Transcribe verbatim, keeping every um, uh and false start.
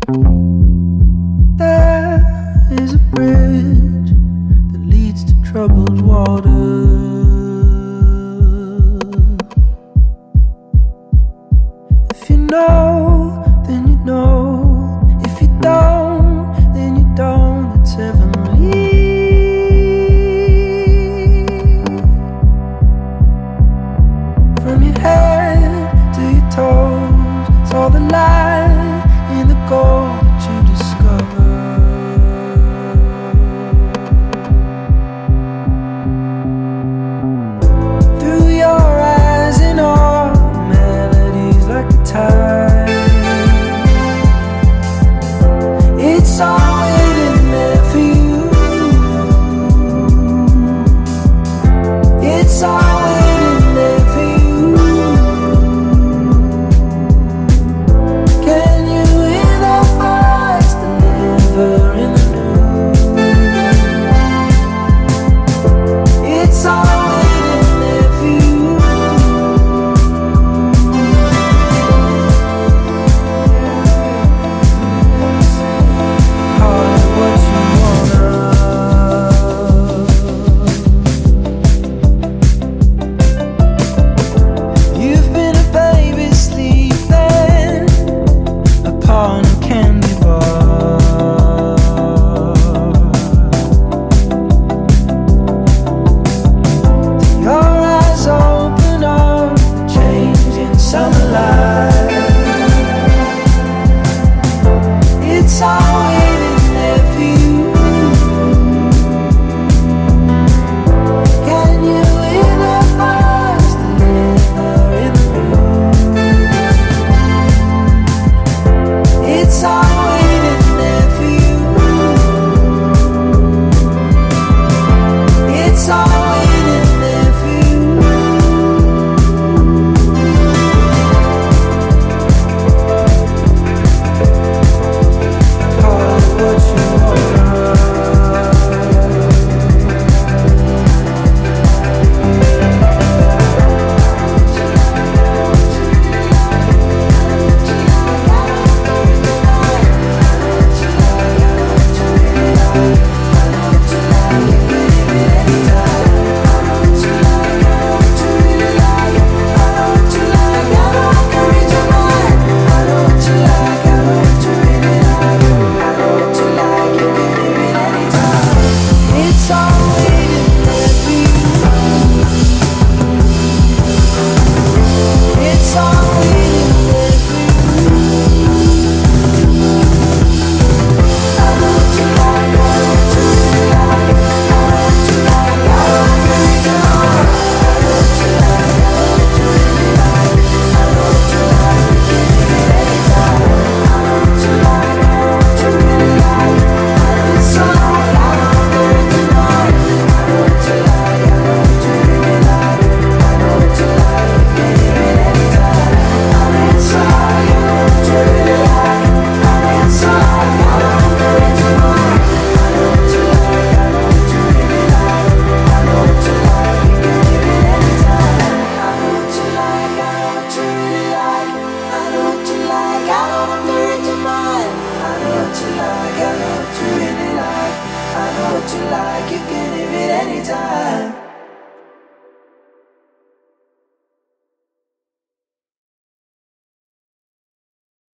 There is a bridge that leads to troubled water. If you know, then you know. If you don't, then you don't. It's heavenly. From your head to your toes, it's all the light in the gold that you discover. Through your eyes and all melodies like a tide. It's all waiting there for you. It's all waiting there for you. Can you hear the voice deliver in the new? It's all waiting there for you. Call it what you wanna. You've been a baby sleeping upon a candy bar. Your eyes open up, changing summer light. It's all waiting there for you. Can you hear the voice deliver in the room? It's all waiting there for you. It's all waiting there for you. Call it what you wanna. It's all waiting there for you. It's all waiting there for you. I know what you like, I know what you really like. I know what you like, I know what you really like. I know what you like, I know what you really like. I know what you like, you can give it anytime. I know what you like, I know what you really like. I know it's all right, I know I'm very tonight. I know what you like, I know what you really like. I know what you like, you can give it anytime. I know it's all right, I know what you really like. I know it's all right, I know I'm very tonight. I know what you like, I know what you really like. I know what you like, you can give it anytime. I know what you like, I know what you really like. I know what you like, I know I'm very tonight. I know what you like, I know what you really like. I know what you like, you can give it anytime.